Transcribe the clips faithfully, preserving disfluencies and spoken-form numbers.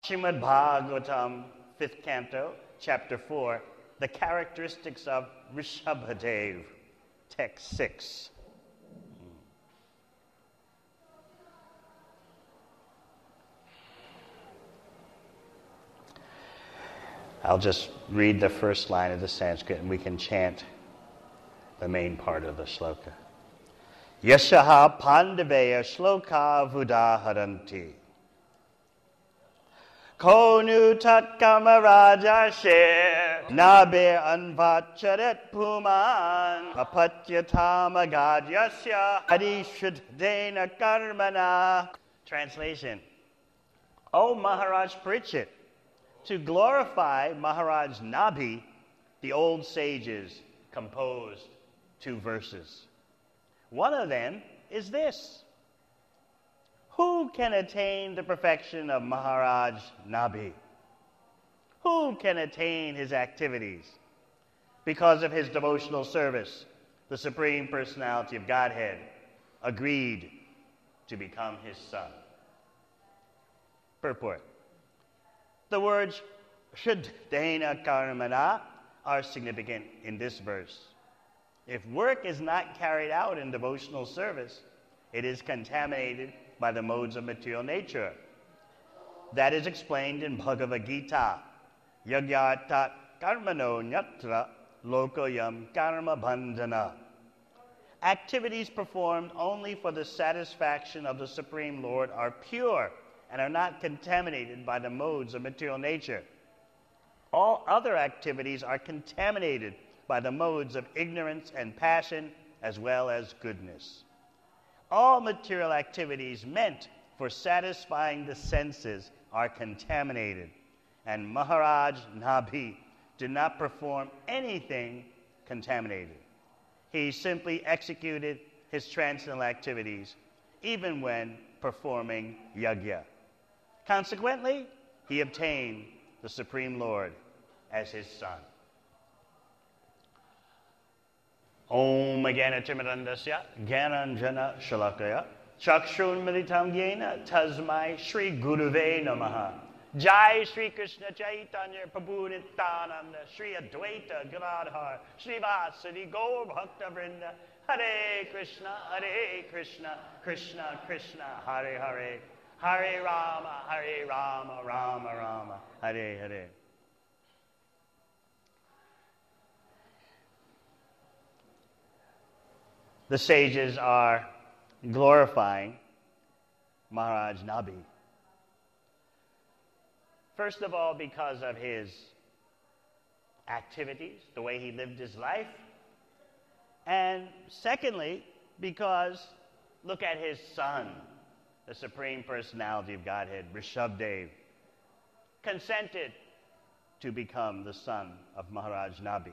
Srimad Bhagavatam, fifth canto, chapter four, the characteristics of Rishabhadev, text six. I'll just read the first line of the Sanskrit and we can chant the main part of the shloka. Yashaha Pandaveya shloka vudaharanti. Konu tat kamaraja shir nabe anvacharet puman apatyatamagadyasya hadishuddena karmana. Translation. O Maharaj Parikshit, to glorify Maharaj Nabhi, the old sages composed two verses. One of them is this. Who can attain the perfection of Maharaj Nabhi? Who can attain his activities? Because of his devotional service, the Supreme Personality of Godhead agreed to become his son. Purport. The words Shuddhena Karmana are significant in this verse. If work is not carried out in devotional service, it is contaminated by the modes of material nature. That is explained in Bhagavad Gita. Yagyatat karmano nyatra lokoyam karma bandhana. Activities performed only for the satisfaction of the Supreme Lord are pure and are not contaminated by the modes of material nature. All other activities are contaminated by the modes of ignorance and passion as well as goodness. All material activities meant for satisfying the senses are contaminated, and Maharaj Nabhi did not perform anything contaminated. He simply executed his transcendental activities even when performing yajna. Consequently, he obtained the Supreme Lord as his son. Om Gyanatimirandasya Gyananjana Shalakaya Chakshun Militam Yena Tasmai Shri Guruve Namaha. Jai Shri Krishna Chaitanya Prabhu Nityananda Shri Advaita Gadadhar Srivasadi Gaur Bhakta Vrinda. Hare Krishna Hare Krishna Krishna Krishna Hare Hare Hare Rama Hare Rama Rama Rama Hare Hare. The sages are glorifying Maharaj Nabhi. First of all, because of his activities, the way he lived his life. And secondly, because look at his son, the Supreme Personality of Godhead, Rishabhadev, consented to become the son of Maharaj Nabhi.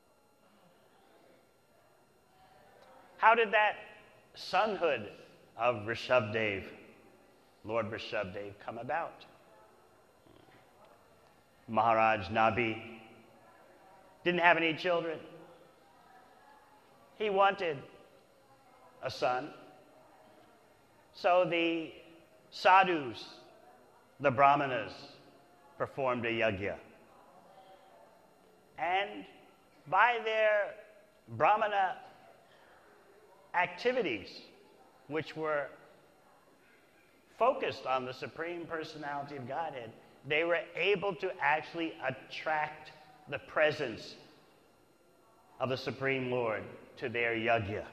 How did that sonhood of Rishabhadev, Lord Rishabhadev, come about? Maharaj Nabhi didn't have any children. He wanted a son. So the sadhus, the brahmanas, performed a yajna. And by their brahmana activities, which were focused on the Supreme Personality of Godhead, they were able to actually attract the presence of the Supreme Lord to their yajna.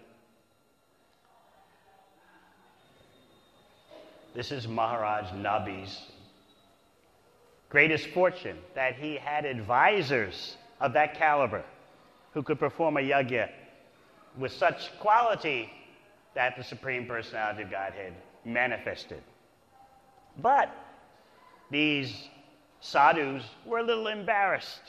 This is Maharaj Nabhi's greatest fortune, that he had advisors of that caliber who could perform a yajna with such quality that the Supreme Personality of Godhead manifested. But these sadhus were a little embarrassed.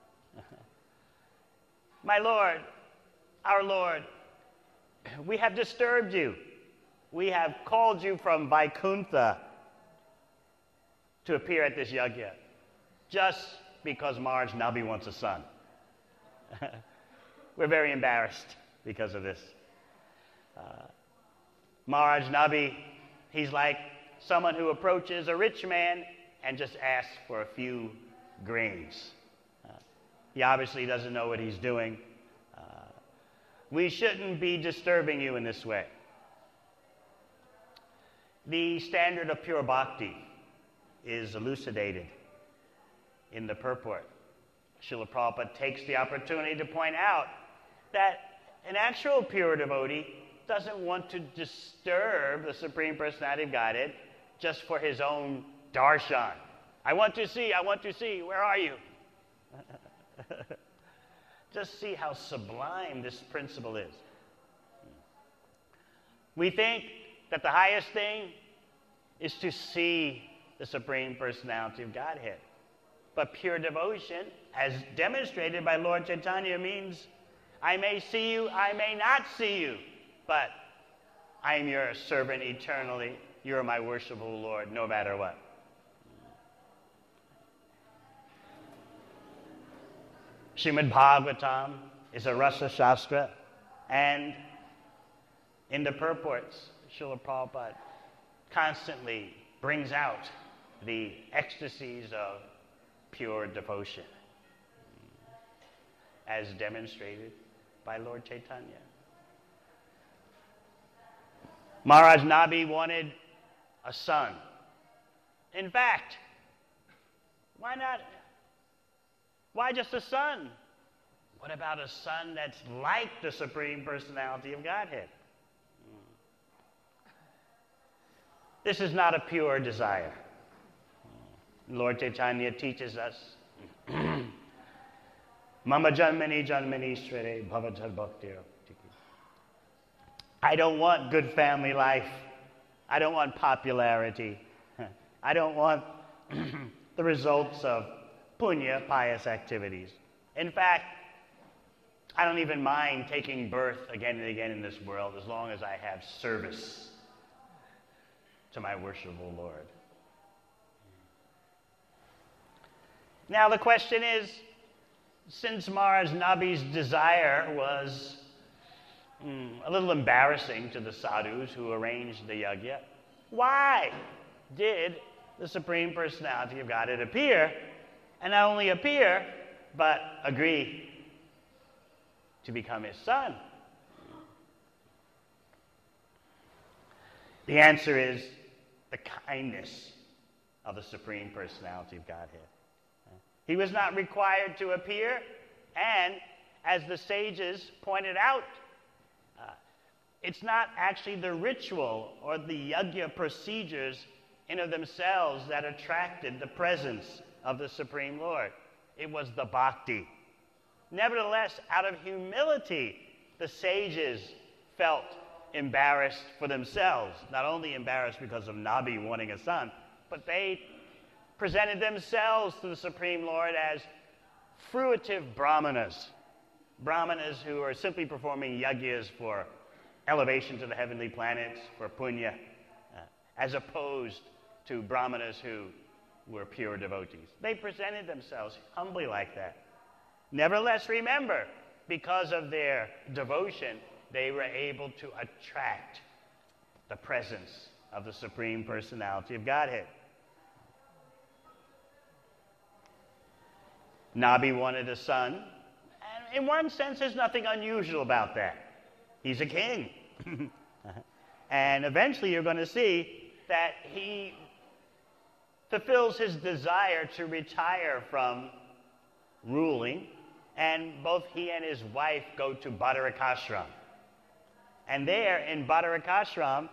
My Lord, our Lord, we have disturbed you. We have called you from Vaikuntha to appear at this yajna just because Maharaj Nabhi wants a son. We're very embarrassed because of this. Uh, Maharaj Nabhi, he's like someone who approaches a rich man and just asks for a few grains. Uh, he obviously doesn't know what he's doing. Uh, we shouldn't be disturbing you in this way. The standard of pure bhakti is elucidated in the purport. Srila Prabhupada takes the opportunity to point out that an actual pure devotee doesn't want to disturb the Supreme Personality of Godhead just for his own darshan. I want to see, I want to see, where are you? Just see how sublime this principle is. We think that the highest thing is to see the Supreme Personality of Godhead. But pure devotion, as demonstrated by Lord Chaitanya, means I may see you, I may not see you, but I am your servant eternally. You're my worshipful Lord, no matter what. Srimad Bhagavatam is a Rasa Shastra, and in the purports, Srila Prabhupada constantly brings out the ecstasies of pure devotion, as demonstrated by Lord Chaitanya. Maharaj Nabi wanted a son. In fact, why not? Why just a son? What about a son that's like the Supreme Personality of Godhead? This is not a pure desire. Lord Chaitanya teaches us, Mama janmani janmani srere bhavatar bhaktir. I don't want good family life. I don't want popularity. I don't want the results of punya, pious activities. In fact, I don't even mind taking birth again and again in this world as long as I have service to my worshipful Lord. Now the question is, since Maharaj Nabi's desire was mm, a little embarrassing to the sadhus who arranged the yajna, why did the Supreme Personality of Godhead appear, and not only appear, but agree to become his son? The answer is the kindness of the Supreme Personality of Godhead. He was not required to appear, and as the sages pointed out, uh, it's not actually the ritual or the yajna procedures in of themselves that attracted the presence of the Supreme Lord. It was the bhakti. Nevertheless, out of humility, the sages felt embarrassed for themselves. Not only embarrassed because of Nabi wanting a son, but they presented themselves to the Supreme Lord as fruitive brahmanas. Brahmanas who are simply performing yajnas for elevation to the heavenly planets, for punya, uh, as opposed to brahmanas who were pure devotees. They presented themselves humbly like that. Nevertheless, remember, because of their devotion, they were able to attract the presence of the Supreme Personality of Godhead. Nabi wanted a son, and in one sense, there's nothing unusual about that. He's a king. And eventually you're going to see that he fulfills his desire to retire from ruling, and both he and his wife go to Badarakashram. And there in Badarakashram,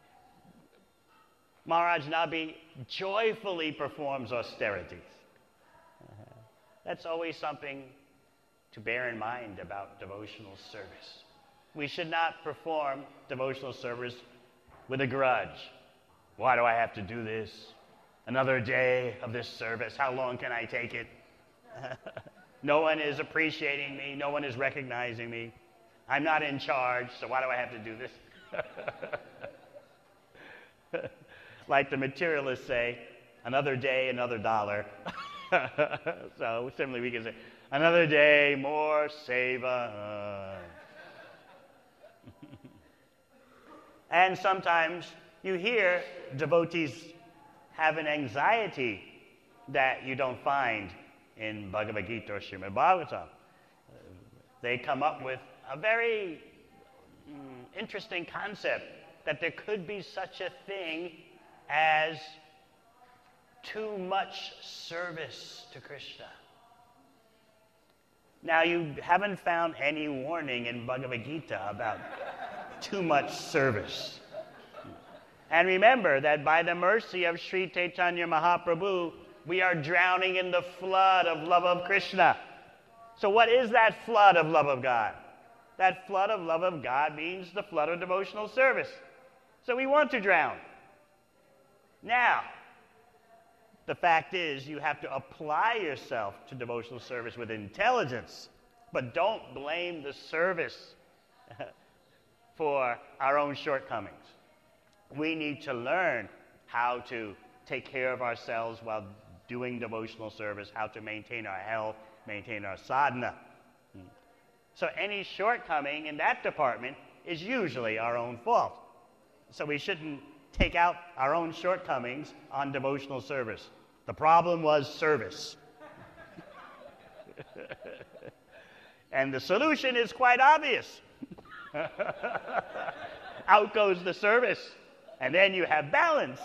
Maharaj Nabi joyfully performs austerities. That's always something to bear in mind about devotional service. We should not perform devotional service with a grudge. Why do I have to do this? Another day of this service, how long can I take it? No one is appreciating me, no one is recognizing me. I'm not in charge, so why do I have to do this? Like the materialists say, another day, another dollar. So similarly we can say, another day, more seva. And sometimes you hear devotees have an anxiety that you don't find in Bhagavad Gita or Srimad Bhagavatam. Uh, they come up with a very mm, interesting concept that there could be such a thing as too much service to Krishna. Now, you haven't found any warning in Bhagavad Gita about too much service. And remember that by the mercy of Sri Chaitanya Mahaprabhu, we are drowning in the flood of love of Krishna. So what is that flood of love of God? That flood of love of God means the flood of devotional service. So we want to drown. Now, the fact is you have to apply yourself to devotional service with intelligence, but don't blame the service for our own shortcomings. We need to learn how to take care of ourselves while doing devotional service, how to maintain our health, maintain our sadhana. So any shortcoming in that department is usually our own fault. So we shouldn't take out our own shortcomings on devotional service. The problem was service. And the solution is quite obvious. Out goes the service, and then you have balance.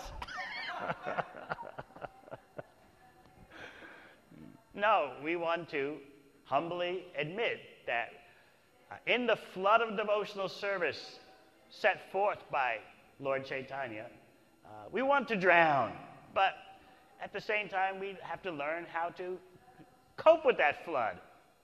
No, we want to humbly admit that uh, in the flood of devotional service set forth by Lord Chaitanya, uh, we want to drown, but at the same time, we have to learn how to cope with that flood.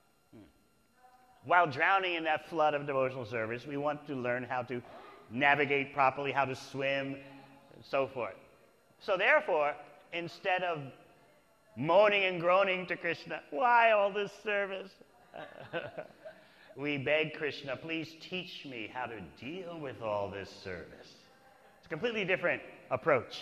While drowning in that flood of devotional service, we want to learn how to navigate properly, how to swim, and so forth. So therefore, instead of moaning and groaning to Krishna, why all this service? We beg Krishna, please teach me how to deal with all this service. It's a completely different approach.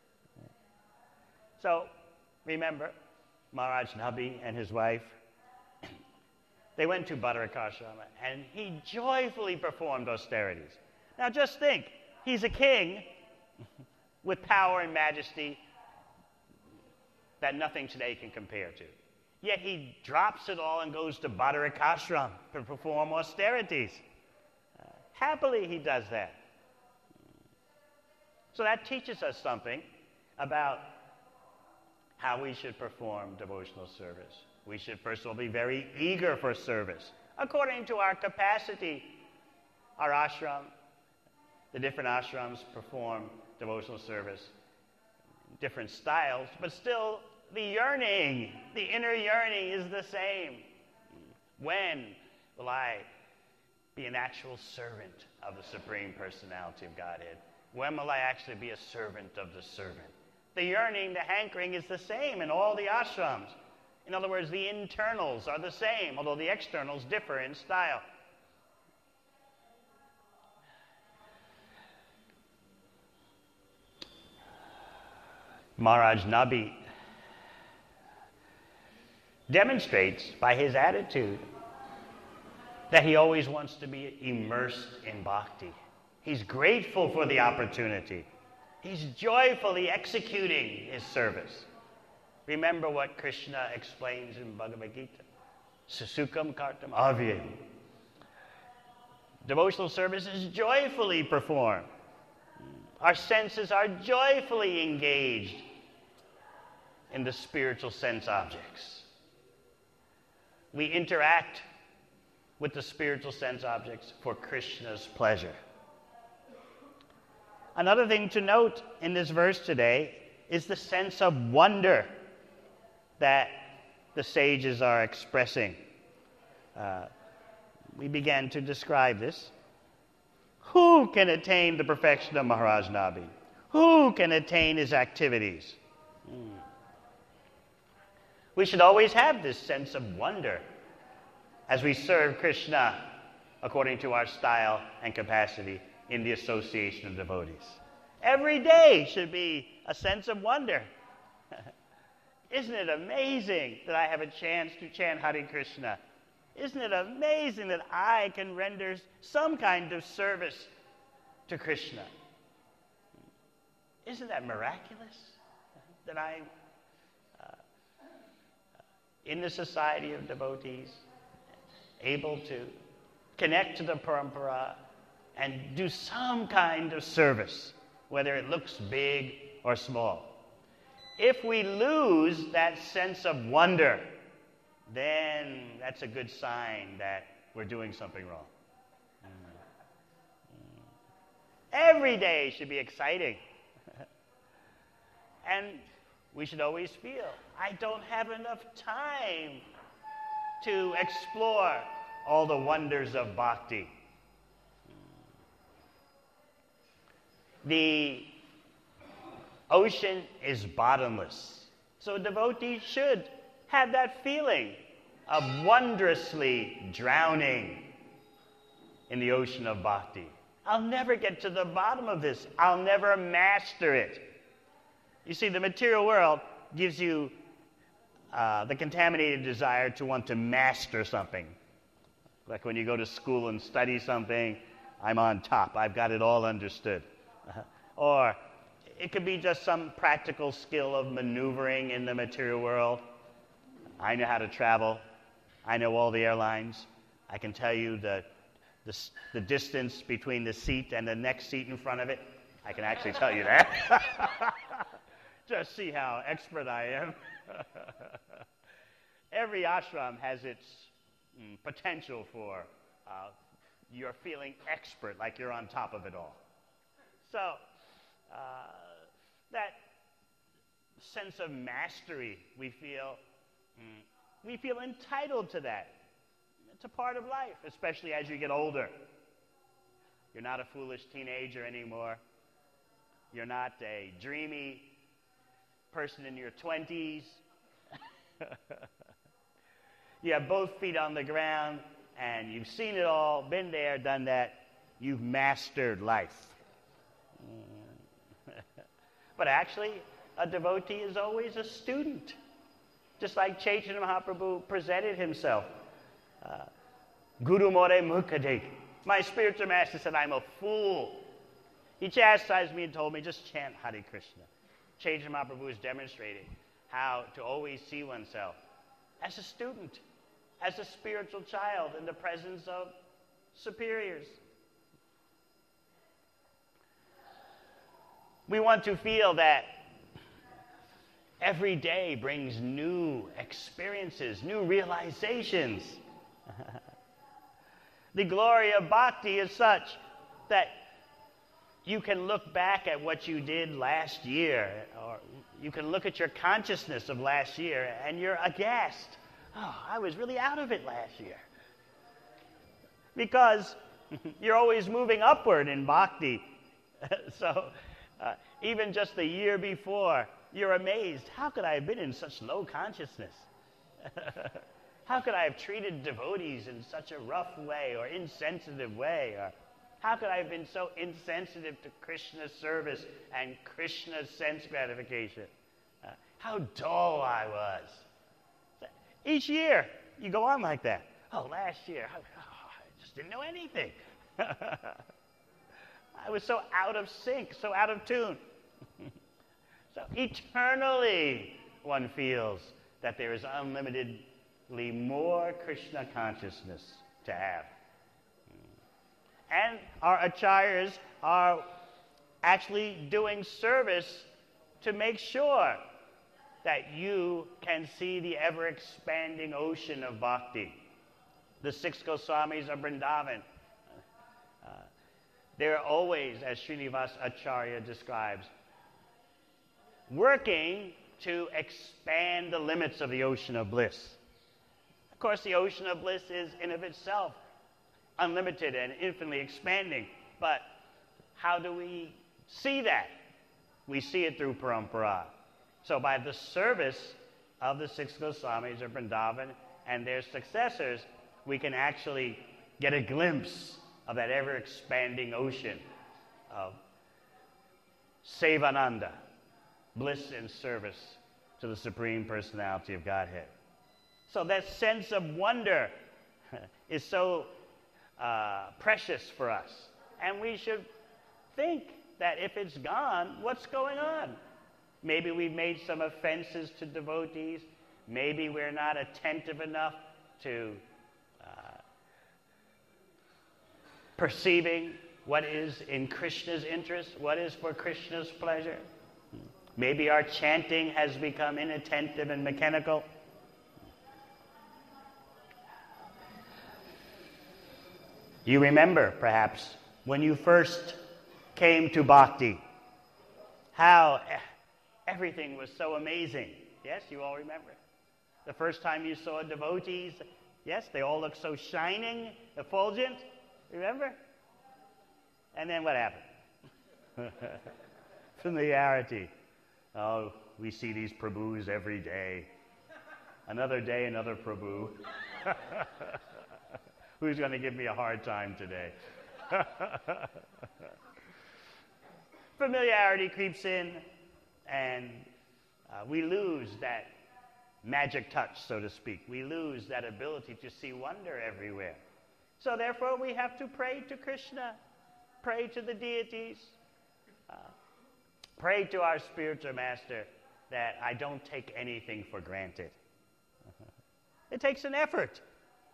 So, remember, Maharaj Nabi and his wife, they went to Badarakashrama, and he joyfully performed austerities. Now just think, he's a king with power and majesty that nothing today can compare to. Yet he drops it all and goes to Badarakashram to perform austerities. Uh, happily he does that. So that teaches us something about how we should perform devotional service. We should first of all be very eager for service, according to our capacity. Our ashram, the different ashrams perform devotional service, different styles, but still the yearning, the inner yearning is the same. When will I be an actual servant of the Supreme Personality of Godhead? When will I actually be a servant of the servant? The yearning, the hankering is the same in all the ashrams. In other words, the internals are the same, although the externals differ in style. Maharaj Nabi demonstrates by his attitude that he always wants to be immersed in bhakti. He's grateful for the opportunity. He's joyfully executing his service. Remember what Krishna explains in Bhagavad Gita. Susukam kartam avyayam. Devotional service is joyfully performed. Our senses are joyfully engaged in the spiritual sense objects. We interact with the spiritual sense objects for Krishna's pleasure. Another thing to note in this verse today is the sense of wonder that the sages are expressing. Uh, we began to describe this. Who can attain the perfection of Maharaj Nabi? Who can attain his activities? Mm. We should always have this sense of wonder as we serve Krishna according to our style and capacity in the association of devotees. Every day should be a sense of wonder. Isn't it amazing that I have a chance to chant Hare Krishna? Isn't it amazing that I can render some kind of service to Krishna? Isn't that miraculous that I uh, in the society of devotees, able to connect to the parampara and do some kind of service, whether it looks big or small. If we lose that sense of wonder, then that's a good sign that we're doing something wrong. Every day should be exciting. And we should always feel, I don't have enough time to explore all the wonders of bhakti. The ocean is bottomless. So devotees should have that feeling of wondrously drowning in the ocean of bhakti. I'll never get to the bottom of this. I'll never master it. You see, the material world gives you uh, the contaminated desire to want to master something. Like when you go to school and study something, I'm on top. I've got it all understood. Uh, or it could be just some practical skill of maneuvering in the material world. I know how to travel. I know all the airlines. I can tell you the, the, the distance between the seat and the next seat in front of it. I can actually tell you that. Just see how expert I am. Every ashram has its mm, potential for uh, you're feeling expert, like you're on top of it all. So uh, that sense of mastery, we feel, mm, we feel entitled to that. It's a part of life, especially as you get older. You're not a foolish teenager anymore. You're not a dreamy person in your twenties. You have both feet on the ground, and you've seen it all, been there, done that. You've mastered life. But actually, a devotee is always a student. Just like Chaitanya Mahaprabhu presented himself. Uh, Guru More Mukade. My spiritual master said, I'm a fool. He chastised me and told me, just chant Hare Krishna. Chaitanya Mahaprabhu is demonstrating how to always see oneself as a student, as a spiritual child in the presence of superiors. We want to feel that every day brings new experiences, new realizations. The glory of bhakti is such that you can look back at what you did last year, or you can look at your consciousness of last year, and you're aghast. Oh, I was really out of it last year. Because you're always moving upward in bhakti. So uh, even just the year before, you're amazed. How could I have been in such low consciousness? How could I have treated devotees in such a rough way or insensitive way? Or how could I have been so insensitive to Krishna's service and Krishna's sense gratification? Uh, how dull I was. Each year, you go on like that. Oh, last year, oh, I just didn't know anything. I was so out of sync, so out of tune. So eternally, one feels that there is unlimitedly more Krishna consciousness to have. And our acharyas are actually doing service to make sure that you can see the ever-expanding ocean of bhakti. The six Goswamis of Vrindavan, uh, they're always, as Srinivas Acharya describes, working to expand the limits of the ocean of bliss. Of course, the ocean of bliss is in of itself unlimited and infinitely expanding, but how do we see that? We see it through parampara. So by the service of the six Goswamis of Vrindavan and their successors, we can actually get a glimpse of that ever-expanding ocean of Sevananda, bliss and service to the Supreme Personality of Godhead. So that sense of wonder is so uh, precious for us. And we should think that if it's gone, what's going on? Maybe we've made some offenses to devotees. Maybe we're not attentive enough to uh, perceiving what is in Krishna's interest, what is for Krishna's pleasure. Maybe our chanting has become inattentive and mechanical. You remember, perhaps, when you first came to Bhakti, how everything was so amazing. Yes, you all remember. The first time you saw devotees, yes, they all looked so shining, effulgent. Remember? And then what happened? Familiarity. Oh, we see these Prabhus every day. Another day, another Prabhu. Who's going to give me a hard time today? Familiarity creeps in, and uh, we lose that magic touch, so to speak. We lose that ability to see wonder everywhere. So therefore, we have to pray to Krishna, pray to the deities, uh, pray to our spiritual master that I don't take anything for granted. It takes an effort.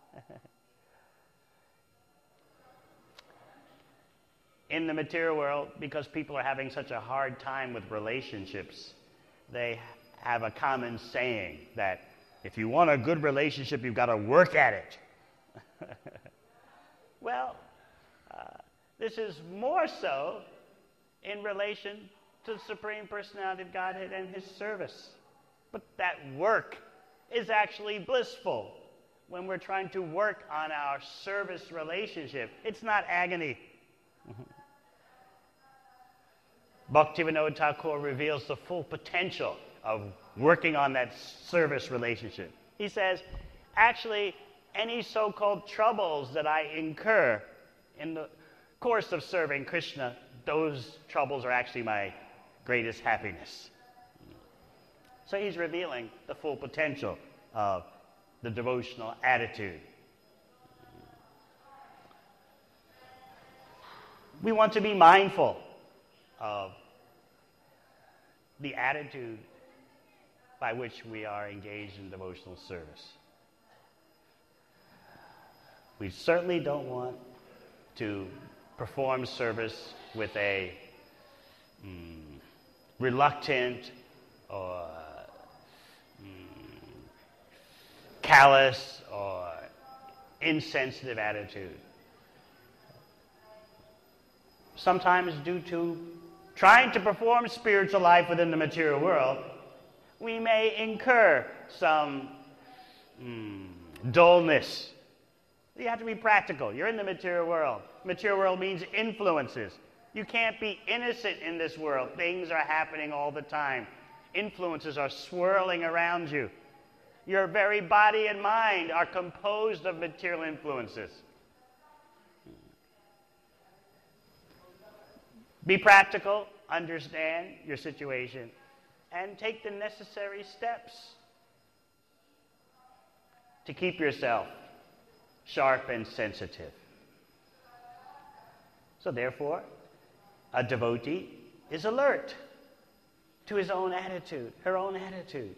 In the material world, because people are having such a hard time with relationships, they have a common saying that if you want a good relationship, you've got to work at it. Well, uh, this is more so in relation to the Supreme Personality of Godhead and His service. But that work is actually blissful when we're trying to work on our service relationship. It's not agony. Bhaktivinoda Thakur reveals the full potential of working on that service relationship. He says, actually, any so-called troubles that I incur in the course of serving Krishna, those troubles are actually my greatest happiness. So he's revealing the full potential of the devotional attitude. We want to be mindful of the attitude by which we are engaged in devotional service. We certainly don't want to perform service with a mm, reluctant or mm, callous or insensitive attitude. Sometimes due to trying to perform spiritual life within the material world, we may incur some mm, dullness. You have to be practical. You're in the material world. Material world means influences. You can't be innocent in this world. Things are happening all the time. Influences are swirling around you. Your very body and mind are composed of material influences. Be practical, understand your situation, and take the necessary steps to keep yourself sharp and sensitive. So therefore, a devotee is alert to his own attitude, her own attitude.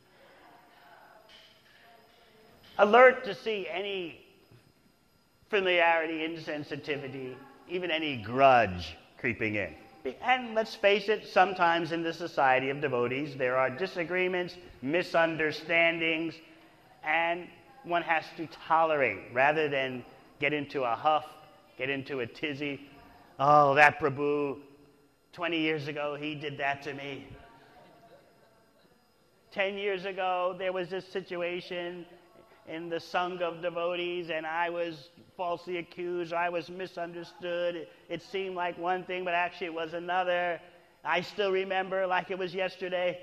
Alert to see any familiarity, insensitivity, even any grudge creeping in. And let's face it, sometimes in the society of devotees, there are disagreements, misunderstandings, and one has to tolerate rather than get into a huff, get into a tizzy. Oh, that Prabhu, twenty years ago, he did that to me. Ten years ago, there was this situation in the Sangha of devotees, and I was falsely accused, or I was misunderstood. It, it seemed like one thing, but actually it was another. I still remember like it was yesterday.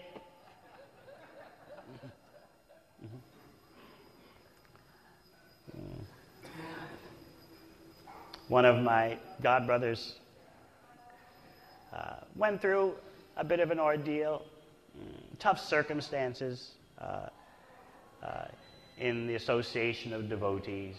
One of my godbrothers uh, went through a bit of an ordeal, tough circumstances uh, uh, in the association of devotees,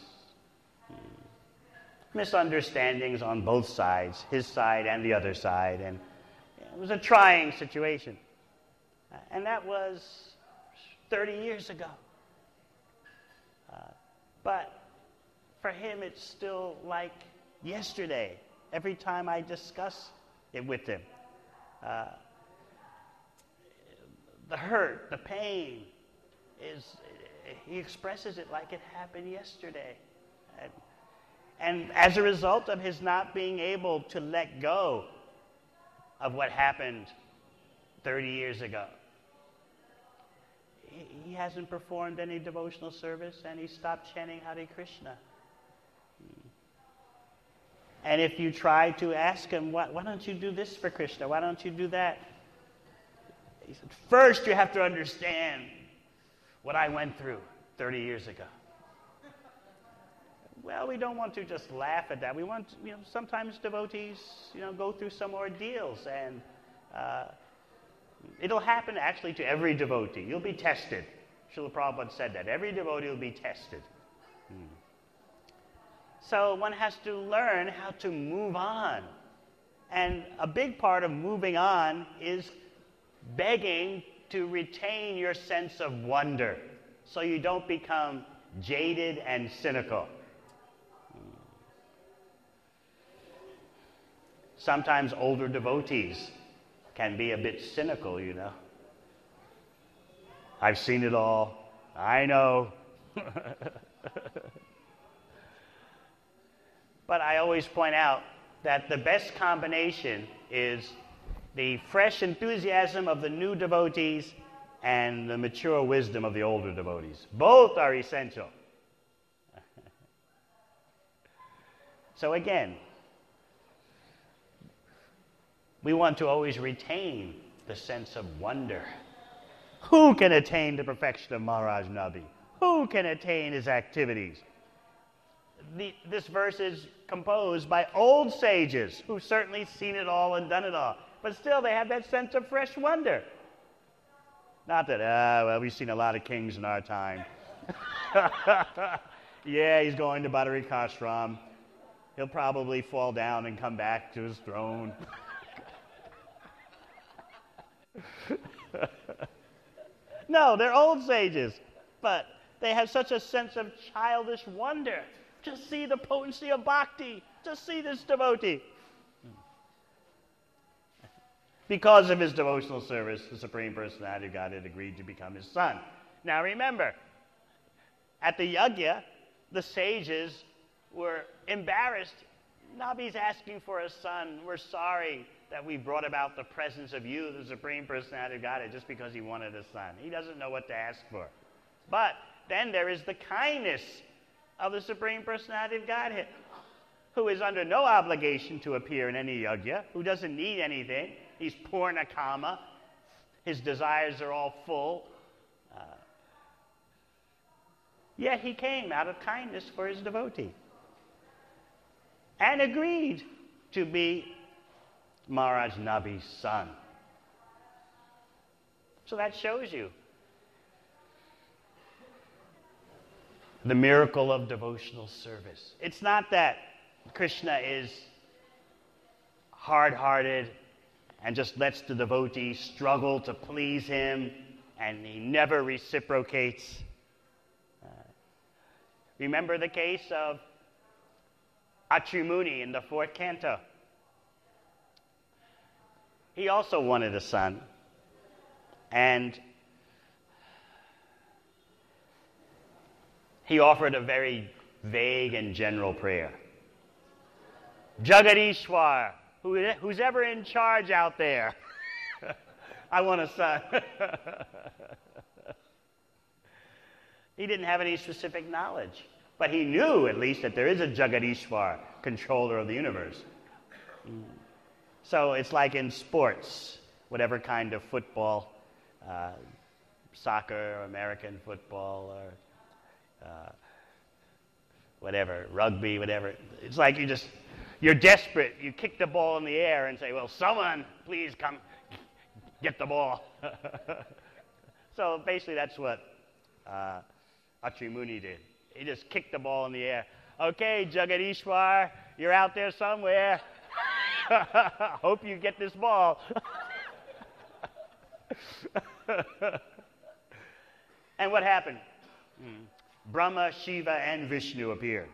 misunderstandings on both sides, his side and the other side, and it was a trying situation. And that was thirty years ago. Uh, but for him, it's still like yesterday, every time I discuss it with him. Uh, the hurt, the pain, is, he expresses it like it happened yesterday. And, and as a result of his not being able to let go of what happened thirty years ago, he, he hasn't performed any devotional service, and he stopped chanting Hare Krishna. And if you try to ask him, why, why don't you do this for Krishna? Why don't you do that? He said, first you have to understand what I went through thirty years ago. Well, we don't want to just laugh at that. We want, you know, sometimes devotees, you know, go through some ordeals, and uh, it'll happen actually to every devotee. You'll be tested. Srila Prabhupada said that. Every devotee will be tested. Hmm. So one has to learn how to move on. And a big part of moving on is begging to retain your sense of wonder so you don't become jaded and cynical. Sometimes older devotees can be a bit cynical, you know. I've seen it all. I know. But I always point out that the best combination is the fresh enthusiasm of the new devotees and the mature wisdom of the older devotees. Both are essential. So again, we want to always retain the sense of wonder. Who can attain the perfection of Maharaj Nabi? Who can attain his activities? The, this verse is composed by old sages who've certainly seen it all and done it all. But still, they have that sense of fresh wonder. Not that, ah, well, we've seen a lot of kings in our time. Yeah, he's going to Badarikashram. He'll probably fall down and come back to his throne. No, they're old sages, but they have such a sense of childish wonder. Just see the potency of bhakti. Just see this devotee. Because of his devotional service, the Supreme Personality of Godhead agreed to become his son. Now remember, at the yajna, the sages were embarrassed. Nabi's asking for a son. We're sorry that we brought about the presence of you, the Supreme Personality of Godhead, just because he wanted a son. He doesn't know what to ask for. But then there is the kindness of the Supreme Personality of Godhead, who is under no obligation to appear in any yajna, who doesn't need anything. He's purna kama. His desires are all full. Uh, yet he came out of kindness for his devotee and agreed to be Maharaj Nabi's son. So that shows you the miracle of devotional service. It's not that Krishna is hard-hearted and just lets the devotee struggle to please him, and he never reciprocates. Uh, remember the case of Atri Muni in the fourth canto. He also wanted a son, and he offered a very vague and general prayer. Jagadishwar, who, who's ever in charge out there, I want a son. He didn't have any specific knowledge, but he knew at least that there is a Jagadishwar, controller of the universe. So it's like in sports, whatever kind of football, uh, soccer, or American football, or Uh, whatever, rugby, whatever. It's like you just, you're desperate. You kick the ball in the air and say, well, someone, please come get the ball. So basically that's what uh, Atri Muni did. He just kicked the ball in the air. Okay, Jagadishwar, you're out there somewhere. Hope you get this ball. And what happened? Hmm. Brahma, Shiva, and Vishnu appeared.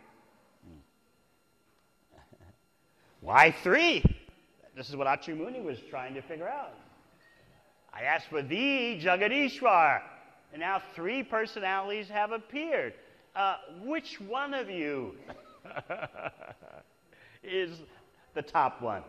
Why three? This is what Atri Muni was trying to figure out. I asked for the Jagadishwar, and now three personalities have appeared. Uh, which one of you is the top one?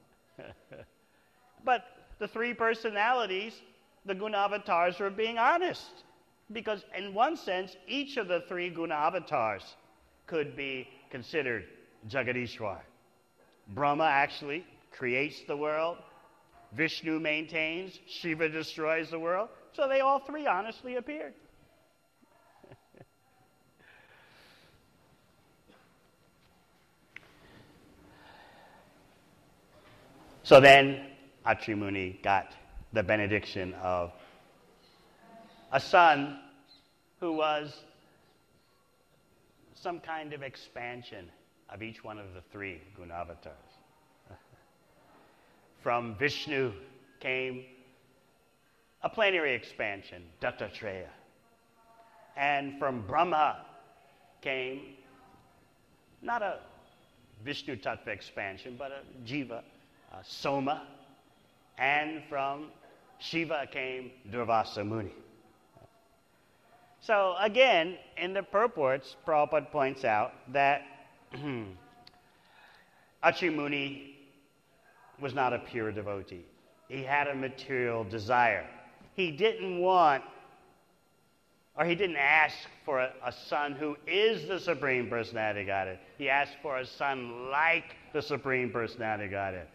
But the three personalities, the Gunavatars, were being honest. Because in one sense, each of the three Guna avatars could be considered Jagadishwar. Brahma actually creates the world. Vishnu maintains. Shiva destroys the world. So they all three honestly appeared. So then Atri Muni got the benediction of a son who was some kind of expansion of each one of the three Gunavatars. From Vishnu came a planetary expansion, Dattatreya. And from Brahma came not a Vishnu Tattva expansion, but a Jiva, a Soma. And from Shiva came Durvasa Muni. So again, in the purports, Prabhupada points out that Atri Muni was not a pure devotee. He had a material desire. He didn't want, or he didn't ask for a, a son who is the Supreme Personality of Godhead. He asked for a son like the Supreme Personality of Godhead.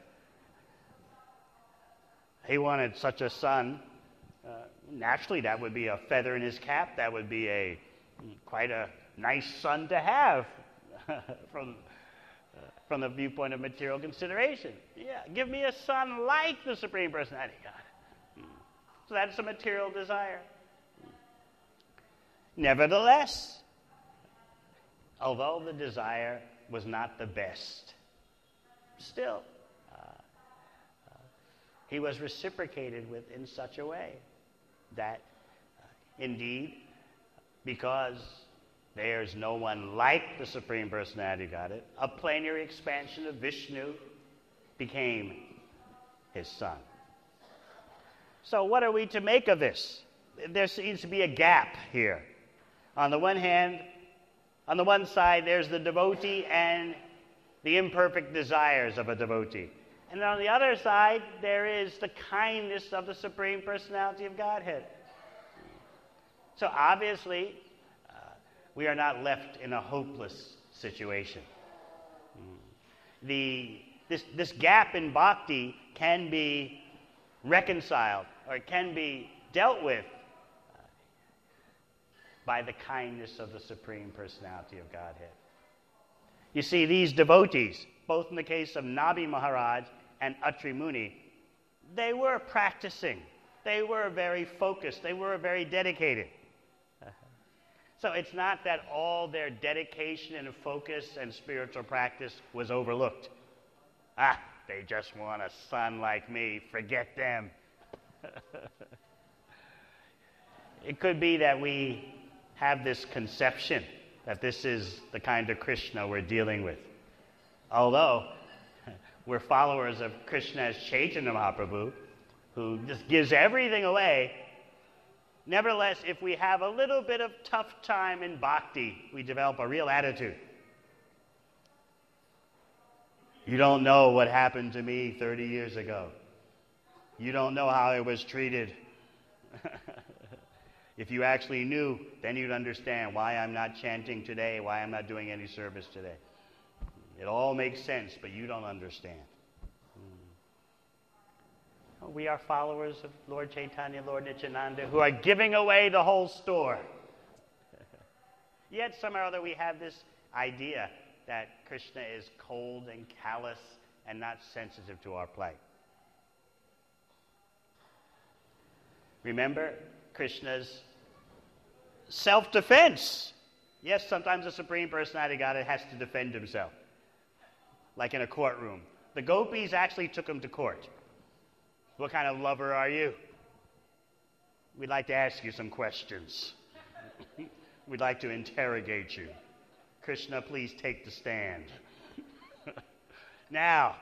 He wanted such a son. Uh, naturally, that would be a feather in his cap. That would be a quite a nice son to have from, uh, from the viewpoint of material consideration. Yeah, give me a son like the Supreme Personality of God. So that's a material desire. Nevertheless, although the desire was not the best, still, uh, uh, he was reciprocated with in such a way that uh, indeed, because there's no one like the Supreme Personality of Godhead, a plenary expansion of Vishnu became his son. So what are we to make of this? There seems to be a gap here. On the one hand, on the one side, there's the devotee and the imperfect desires of a devotee. And on the other side, there is the kindness of the Supreme Personality of Godhead. So obviously, uh, we are not left in a hopeless situation. The, this, this gap in bhakti can be reconciled, or it can be dealt with uh, by the kindness of the Supreme Personality of Godhead. You see, these devotees, both in the case of Nabi Maharaj and Atri Muni, they were practicing. They were very focused. They were very dedicated. So it's not that all their dedication and focus and spiritual practice was overlooked. Ah, they just want a son like me. Forget them. It could be that we have this conception that this is the kind of Krishna we're dealing with. Although we're followers of Krishna as Chaitanya Mahaprabhu, who just gives everything away, nevertheless, if we have a little bit of tough time in bhakti, we develop a real attitude. You don't know what happened to me thirty years ago. You don't know how I was treated. If you actually knew, then you'd understand why I'm not chanting today, why I'm not doing any service today. It all makes sense, but you don't understand. Hmm. We are followers of Lord Chaitanya, Lord Nityananda, who are giving away the whole store. Yet somehow or other we have this idea that Krishna is cold and callous and not sensitive to our plight. Remember Krishna's self-defense. Yes, sometimes the Supreme Personality of Godhead has to defend himself, like in a courtroom. The gopis actually took him to court. What kind of lover are you? We'd like to ask you some questions. we'd like to interrogate you. Krishna, please take the stand. Now,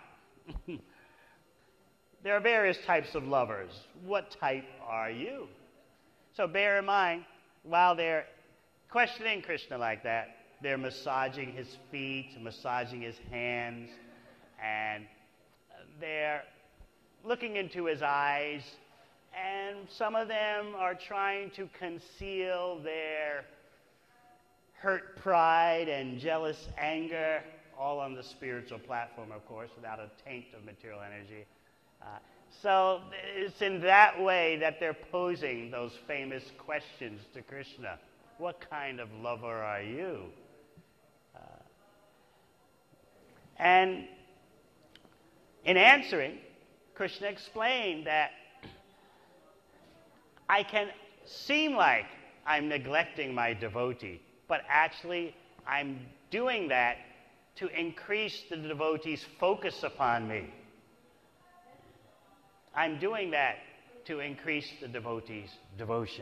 there are various types of lovers. What type are you? So bear in mind, while they're questioning Krishna like that, they're massaging his feet, massaging his hands, and they're looking into his eyes, and some of them are trying to conceal their hurt pride and jealous anger, all on the spiritual platform, of course, without a taint of material energy. Uh, so it's in that way that they're posing those famous questions to Krishna. What kind of lover are you? Uh, and in answering, Krishna explained that I can seem like I'm neglecting my devotee, but actually I'm doing that to increase the devotee's focus upon me. I'm doing that to increase the devotee's devotion.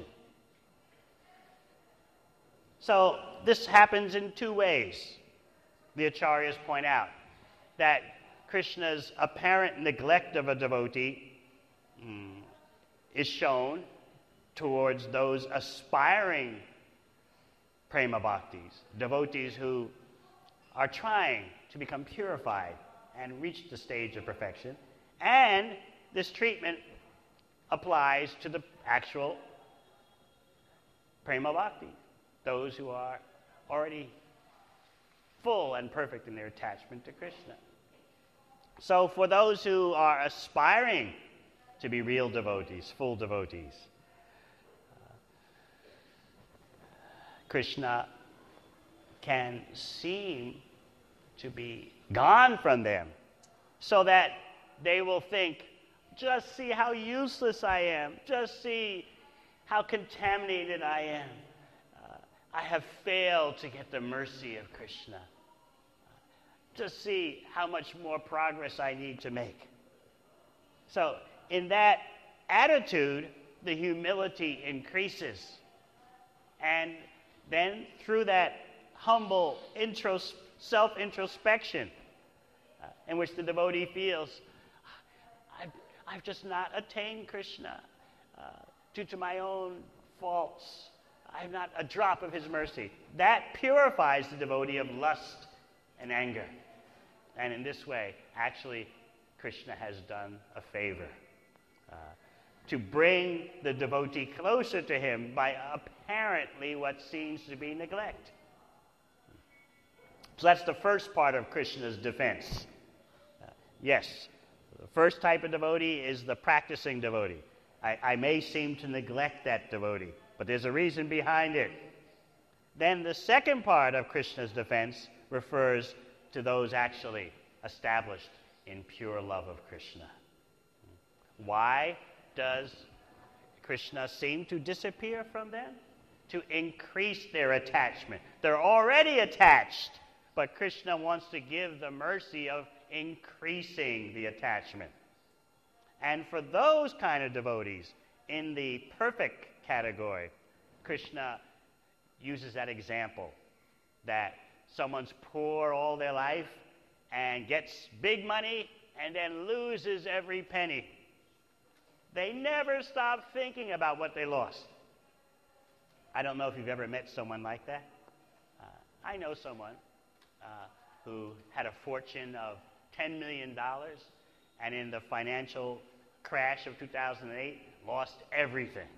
So this happens in two ways. The acharyas point out that Krishna's apparent neglect of a devotee mm, is shown towards those aspiring prema bhaktis, devotees who are trying to become purified and reach the stage of perfection. And this treatment applies to the actual prema bhakti, those who are already full and perfect in their attachment to Krishna. So for those who are aspiring to be real devotees, full devotees, uh, Krishna can seem to be gone from them, so that they will think, just see how useless I am, just see how contaminated I am. Uh, I have failed to get the mercy of Krishna. Just see how much more progress I need to make. So in that attitude, the humility increases. And then through that humble intros- self-introspection, uh, in which the devotee feels, I've, I've just not attained Krishna uh, due to my own faults. I have not a drop of his mercy. That purifies the devotee of lust and anger. And in this way, actually, Krishna has done a favor uh, to bring the devotee closer to him by apparently what seems to be neglect. So that's the first part of Krishna's defense. Uh, yes, the first type of devotee is the practicing devotee. I, I may seem to neglect that devotee, but there's a reason behind it. Then the second part of Krishna's defense refers to those actually established in pure love of Krishna. Why does Krishna seem to disappear from them? To increase their attachment. They're already attached, but Krishna wants to give the mercy of increasing the attachment. And for those kind of devotees, in the perfect category, Krishna uses that example that someone's poor all their life and gets big money and then loses every penny. They never stop thinking about what they lost. I don't know if you've ever met someone like that. Uh, I know someone uh, who had a fortune of ten million dollars and in the financial crash of two thousand eight lost everything.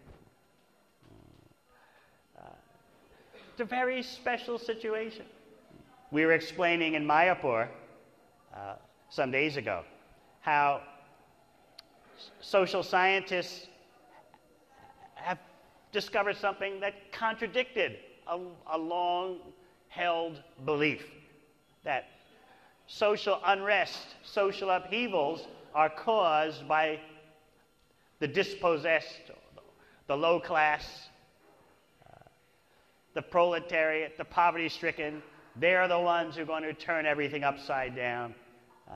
Uh, it's a very special situation. We were explaining in Mayapur uh, some days ago how s- social scientists have discovered something that contradicted a, a long-held belief that social unrest, social upheavals are caused by the dispossessed, the low class, uh, the proletariat, the poverty-stricken. They're the ones who are going to turn everything upside down. Uh,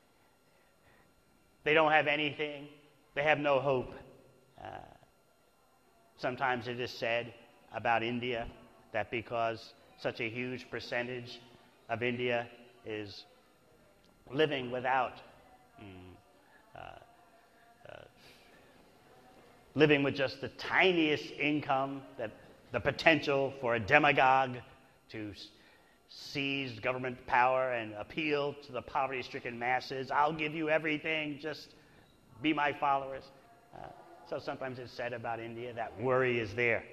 they don't have anything. They have no hope. Uh, sometimes it is said about India that because such a huge percentage of India is living without, mm, uh, uh, living with just the tiniest income, that the potential for a demagogue to s- seize government power and appeal to the poverty-stricken masses. I'll give you everything, just be my followers. Uh, so sometimes it's said about India that worry is there.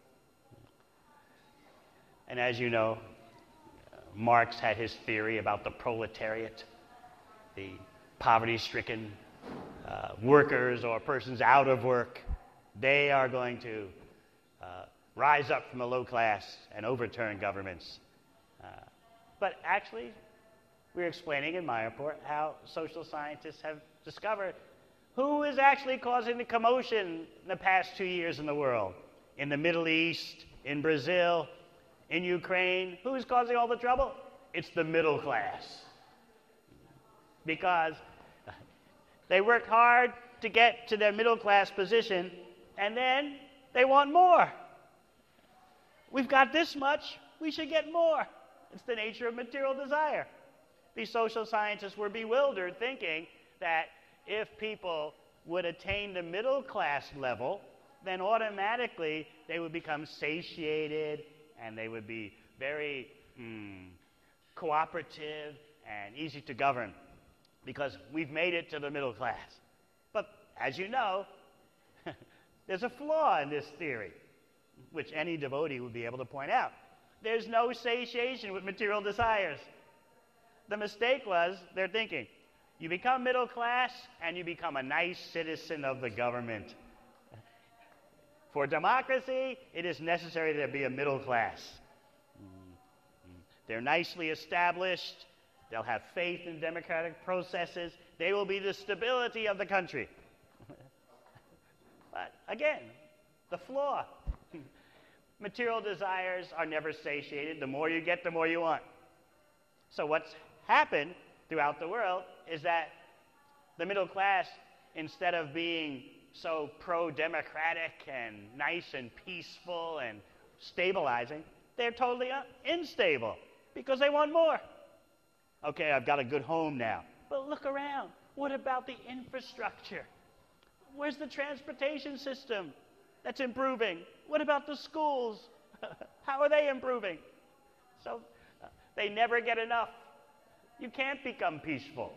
And as you know, uh, Marx had his theory about the proletariat, the poverty-stricken uh, workers or persons out of work. They are going to uh, rise up from the low class and overturn governments. Uh, but actually, we're explaining in Mayapur how social scientists have discovered who is actually causing the commotion in the past two years in the world. In the Middle East, in Brazil, in Ukraine, who's causing all the trouble? It's the middle class. Because they work hard to get to their middle class position, and then they want more. We've got this much, we should get more. It's the nature of material desire. These social scientists were bewildered, thinking that if people would attain the middle class level, then automatically they would become satiated and they would be very mm, cooperative and easy to govern because we've made it to the middle class. But as you know, there's a flaw in this theory, which any devotee would be able to point out. There's no satiation with material desires. The mistake was they're thinking, you become middle class and you become a nice citizen of the government. For democracy, it is necessary to be a middle class. They're nicely established. They'll have faith in democratic processes. They will be the stability of the country. But again, the flaw. Material desires are never satiated. The more you get, the more you want. So what's happened throughout the world is that the middle class, instead of being so pro-democratic and nice and peaceful and stabilizing, they're totally un- unstable because they want more. Okay, I've got a good home now. But look around. What about the infrastructure? Where's the transportation system that's improving? What about the schools? How are they improving? So uh, they never get enough. You can't become peaceful.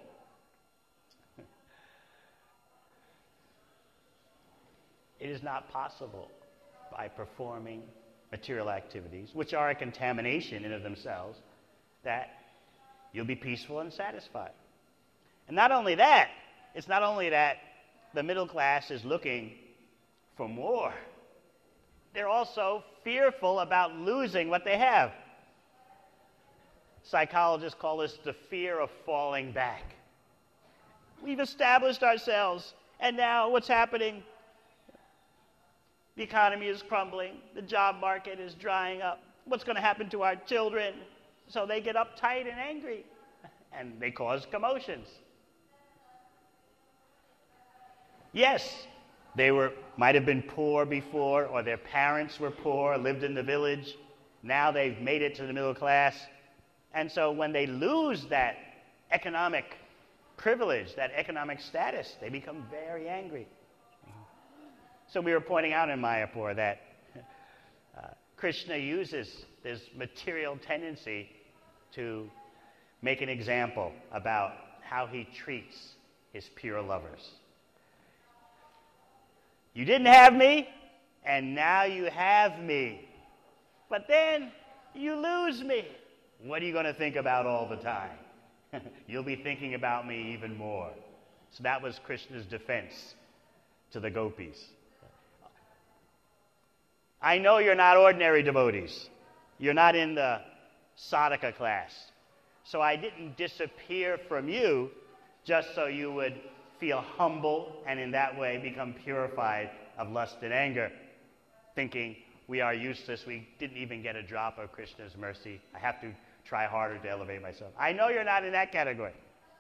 It is not possible by performing material activities, which are a contamination in of themselves, that you'll be peaceful and satisfied. And not only that, it's not only that the middle class is looking for more. They're also fearful about losing what they have. Psychologists call this the fear of falling back. We've established ourselves, and now what's happening? The economy is crumbling. The job market is drying up. What's going to happen to our children? So they get uptight and angry, and they cause commotions. Yes, they were might have been poor before, or their parents were poor, lived in the village. Now they've made it to the middle class. And so when they lose that economic privilege, that economic status, they become very angry. So we were pointing out in Mayapur that uh, Krishna uses this material tendency to make an example about how he treats his pure lovers. You didn't have me, and now you have me. But then you lose me. What are you going to think about all the time? You'll be thinking about me even more. So that was Krishna's defense to the gopis. I know you're not ordinary devotees. You're not in the sadhaka class. So I didn't disappear from you just so you would feel humble and in that way become purified of lust and anger, thinking we are useless, we didn't even get a drop of Krishna's mercy. I have to try harder to elevate myself. I know you're not in that category.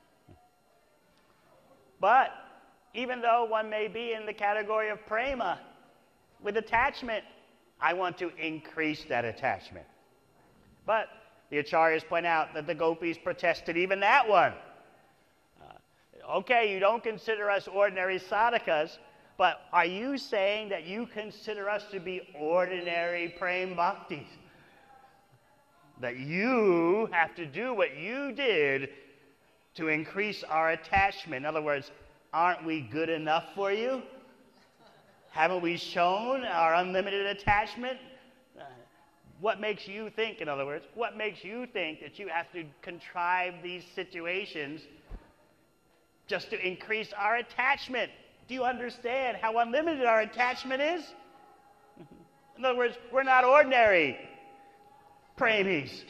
But even though one may be in the category of prema, with attachment, I want to increase that attachment. But the acharyas point out that the gopis protested even that one. Uh, okay, you don't consider us ordinary sadhakas, but are you saying that you consider us to be ordinary prem bhaktis? That you have to do what you did to increase our attachment? In other words, aren't we good enough for you? Haven't we shown our unlimited attachment? Uh, what makes you think, in other words, what makes you think that you have to contrive these situations just to increase our attachment? Do you understand how unlimited our attachment is? In other words, we're not ordinary premis.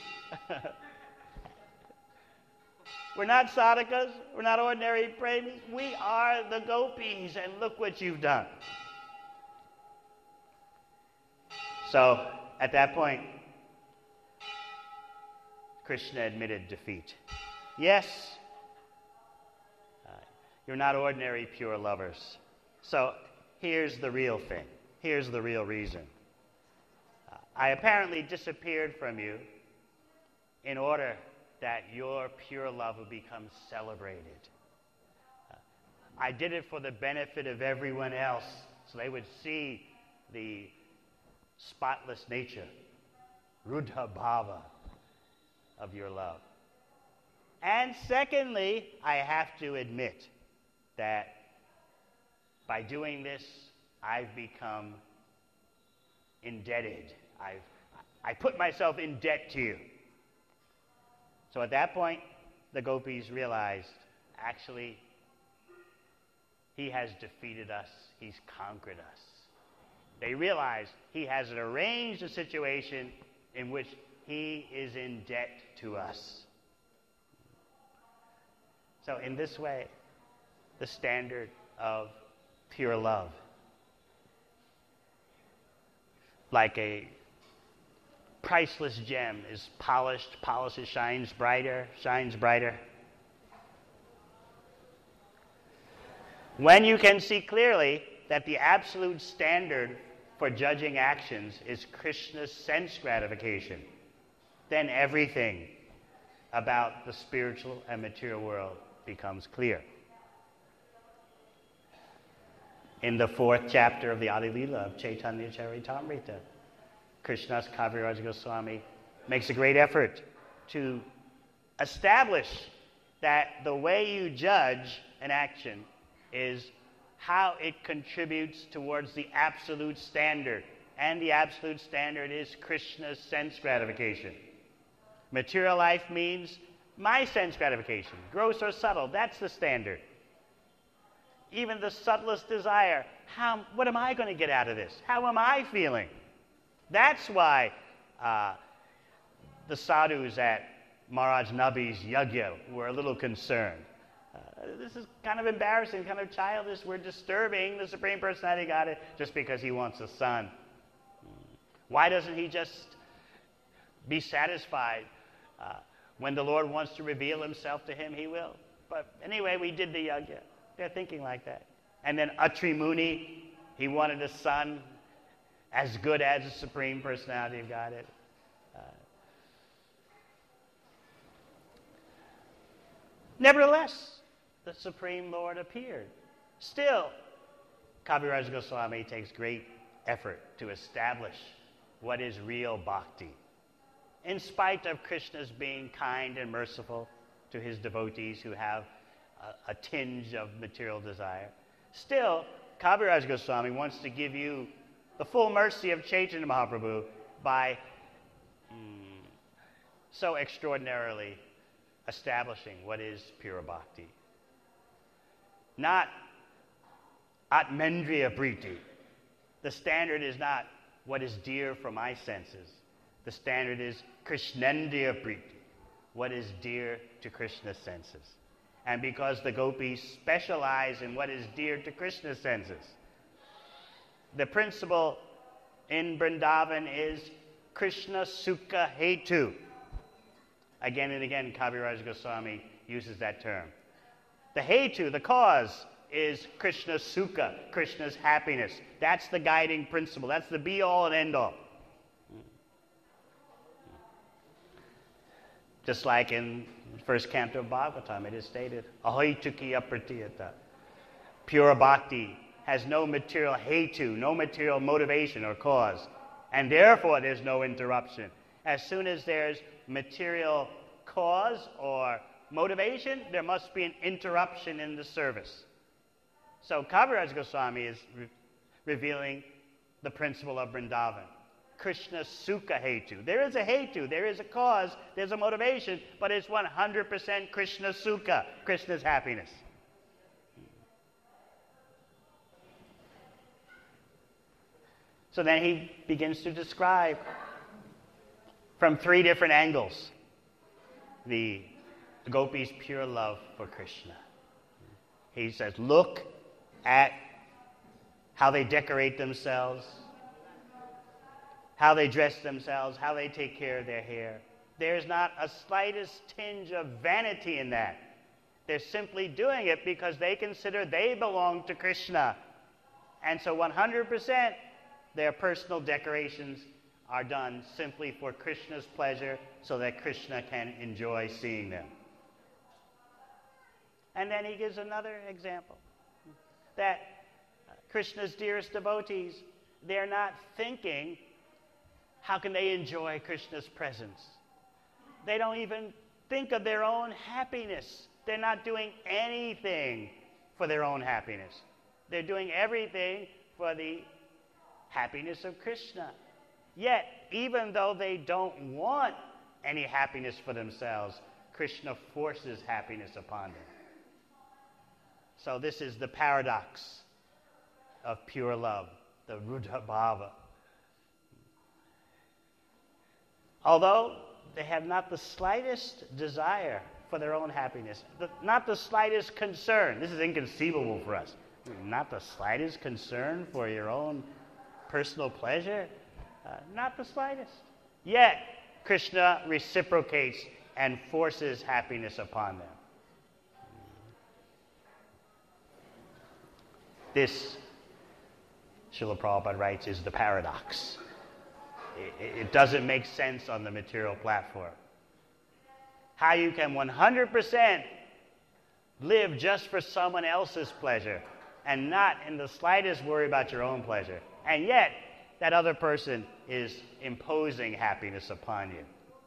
We're not sadhakas. We're not ordinary premis. We are the gopis, and look what you've done. So, at that point, Krishna admitted defeat. Yes, uh, you're not ordinary pure lovers. So, here's the real thing. Here's the real reason. Uh, I apparently disappeared from you in order that your pure love will become celebrated. Uh, I did it for the benefit of everyone else, so they would see the spotless nature, Ruddha Bhava, of your love. And secondly, I have to admit that by doing this, I've become indebted. I've, I put myself in debt to you. So at that point, the gopis realized, actually, he has defeated us. He's conquered us. They realized he has arranged a situation in which he is in debt to us. So in this way, the standard of pure love, like a priceless gem, is polished, polishes, shines brighter, shines brighter. When you can see clearly that the absolute standard for judging actions is Krishna's sense gratification, then everything about the spiritual and material world becomes clear. In the fourth chapter of the Adi Leela of Chaitanya Charitamrita, Krishnadas Kaviraj Goswami makes a great effort to establish that the way you judge an action is how it contributes towards the absolute standard. And the absolute standard is Krishna's sense gratification. Material life means my sense gratification, gross or subtle. That's the standard. Even the subtlest desire, how, what am I going to get out of this? How am I feeling? That's why uh, the sadhus at Maharaj Nabi's yajna were a little concerned. Uh, this is kind of embarrassing, kind of childish. We're disturbing the Supreme Personality of Godhead just because he wants a son. Why doesn't he just be satisfied? Uh, when the Lord wants to reveal himself to him, he will. But anyway, we did the yajna. They're thinking like that. And then Atri Muni, he wanted a son as good as the Supreme Personality of Godhead. Uh, nevertheless, the Supreme Lord appeared. Still, Kaviraj Goswami takes great effort to establish what is real bhakti. In spite of Krishna's being kind and merciful to his devotees who have a, a tinge of material desire, still, Kaviraj Goswami wants to give you the full mercy of Chaitanya Mahaprabhu by mm, so extraordinarily establishing what is pure bhakti. Not Atmendriya Priti. The standard is not what is dear for my senses. The standard is Krishnendriya Priti, what is dear to Krishna's senses. And because the gopis specialize in what is dear to Krishna's senses, the principle in Vrindavan is Krishna Sukha Hetu. Again and again, Kaviraj Goswami uses that term. The Hetu, the cause, is Krishna Sukha, Krishna's happiness. That's the guiding principle. That's the be-all and end-all. Just like in the first canto of Bhagavatam, it is stated, Ahoituki apratiyata. Pure bhakti has no material hetu, no material motivation or cause, and therefore there's no interruption. As soon as there's material cause or motivation, there must be an interruption in the service. So Kaviraj Goswami is re- revealing the principle of Vrindavan. Krishna Sukha Hetu. There is a Hetu, there is a cause, there's a motivation, but it's one hundred percent Krishna Sukha, Krishna's happiness. So then he begins to describe from three different angles the gopis' pure love for Krishna. He says, look at how they decorate themselves, how they dress themselves, how they take care of their hair. There's not a slightest tinge of vanity in that. They're simply doing it because they consider they belong to Krishna. And so one hundred percent their personal decorations are done simply for Krishna's pleasure so that Krishna can enjoy seeing them. And then he gives another example, that Krishna's dearest devotees, they're not thinking, how can they enjoy Krishna's presence? They don't even think of their own happiness. They're not doing anything for their own happiness. They're doing everything for the happiness of Krishna. Yet, even though they don't want any happiness for themselves, Krishna forces happiness upon them. So this is the paradox of pure love, the Rudha Bhava. Although they have not the slightest desire for their own happiness, the, not the slightest concern. This is inconceivable for us. Not the slightest concern for your own personal pleasure? Uh, not the slightest. Yet, Krishna reciprocates and forces happiness upon them. This, Srila Prabhupada writes, is the paradox. It, it doesn't make sense on the material platform. How you can one hundred percent live just for someone else's pleasure and not in the slightest worry about your own pleasure. And yet, that other person is imposing happiness upon you.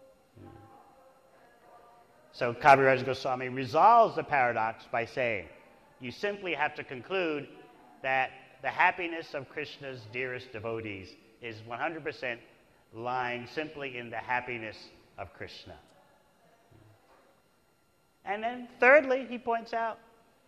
So Kaviraj Goswami resolves the paradox by saying, you simply have to conclude that the happiness of Krishna's dearest devotees is one hundred percent lying simply in the happiness of Krishna. And then thirdly, he points out,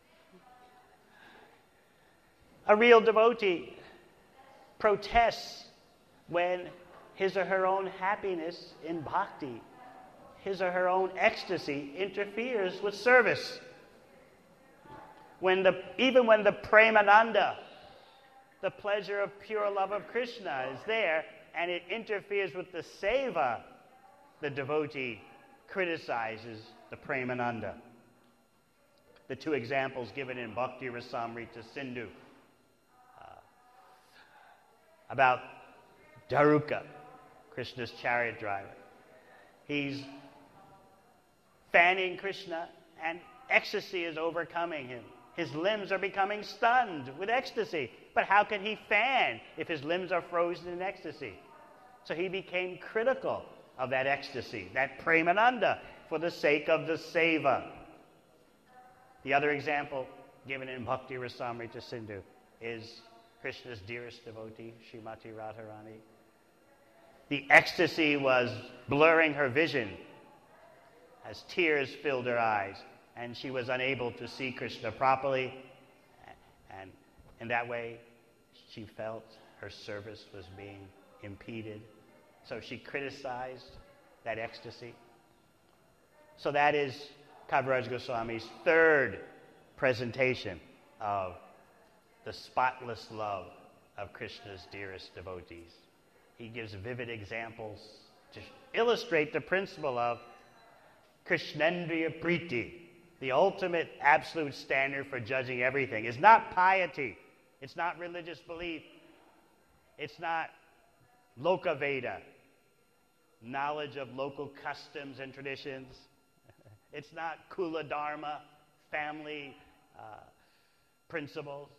a real devotee protests when his or her own happiness in bhakti, his or her own ecstasy interferes with service. When the, even when the premananda, the pleasure of pure love of Krishna, is there and it interferes with the seva, the devotee criticizes the premananda. The two examples given in Bhakti Rasamrita Sindhu uh, about Daruka, Krishna's chariot driver. He's fanning Krishna and ecstasy is overcoming him. His limbs are becoming stunned with ecstasy. But how can he fan if his limbs are frozen in ecstasy? So he became critical of that ecstasy, that premananda, for the sake of the seva. The other example given in Bhakti Rasamrita Sindhu is Krishna's dearest devotee, Srimati Radharani. The ecstasy was blurring her vision as tears filled her eyes, and she was unable to see Krishna properly, and in that way she felt her service was being impeded. So she criticized that ecstasy. So that is Kaviraj Goswami's third presentation of the spotless love of Krishna's dearest devotees. He gives vivid examples to illustrate the principle of Krishnendriya Priti, the ultimate absolute standard for judging everything is not piety. It's not religious belief. It's not Lokaveda, knowledge of local customs and traditions. It's not Kula Dharma, family uh, principles.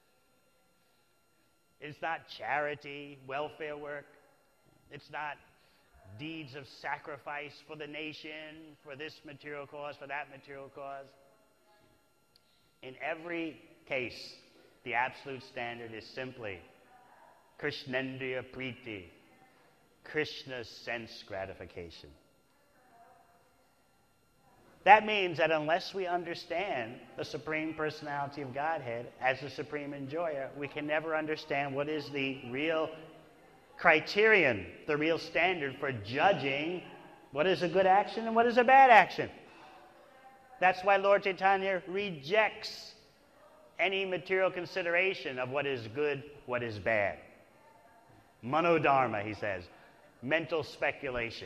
It's not charity, welfare work. It's not deeds of sacrifice for the nation, for this material cause, for that material cause. In every case, the absolute standard is simply Krishnendriya Priti, Krishna's sense gratification. That means that unless we understand the Supreme Personality of Godhead as the supreme enjoyer, we can never understand what is the real criterion, the real standard for judging what is a good action and what is a bad action. That's why Lord Chaitanya rejects any material consideration of what is good, what is bad. Manodharma, he says, mental speculation.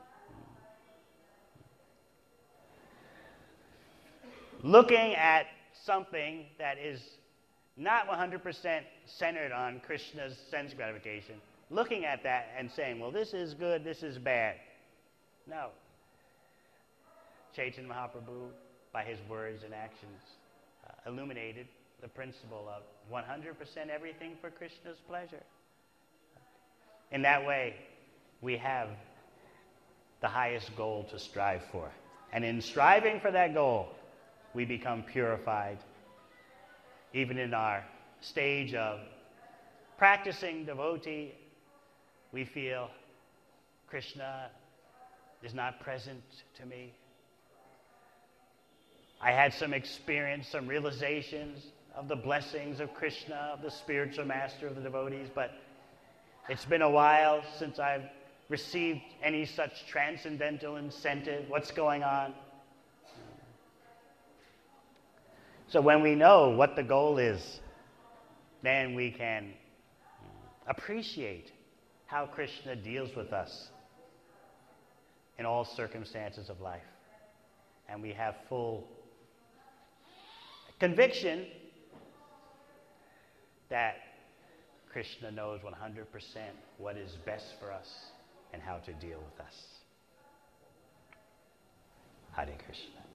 Looking at something that is not one hundred percent centered on Krishna's sense gratification, looking at that and saying, well, this is good, this is bad. No. Chaitanya Mahaprabhu, by his words and actions, uh, illuminated the principle of one hundred percent everything for Krishna's pleasure. In that way, we have the highest goal to strive for. And in striving for that goal, we become purified. Even in our stage of practicing devotee, we feel Krishna is not present to me. I had some experience, some realizations of the blessings of Krishna, of the spiritual master of the devotees, but it's been a while since I've received any such transcendental incentive. What's going on? So when we know what the goal is, then we can appreciate how Krishna deals with us in all circumstances of life. And we have full conviction that Krishna knows one hundred percent what is best for us and how to deal with us. Hare Krishna.